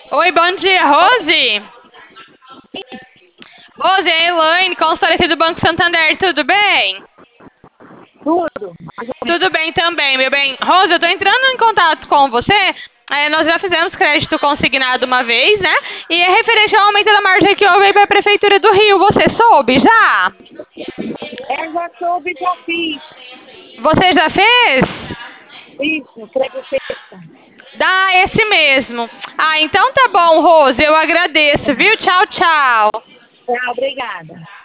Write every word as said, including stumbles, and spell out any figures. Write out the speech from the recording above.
Oi, bom dia, Rose. Rose, é a Elaine, consultora aqui do Banco Santander, tudo bem? Tudo. Mais ou menos. Tudo bem também, meu bem. Rose, eu tô entrando em contato com você. É, nós já fizemos crédito consignado uma vez, né? E é referente ao aumento da margem que houve aí pra Prefeitura do Rio. Você soube já? É, já soube, já fiz. Você já fez? Isso, creio sexta. Dá esse mesmo. Ah, então tá bom, Rose, eu agradeço, viu? Tchau, tchau. Tá, obrigada.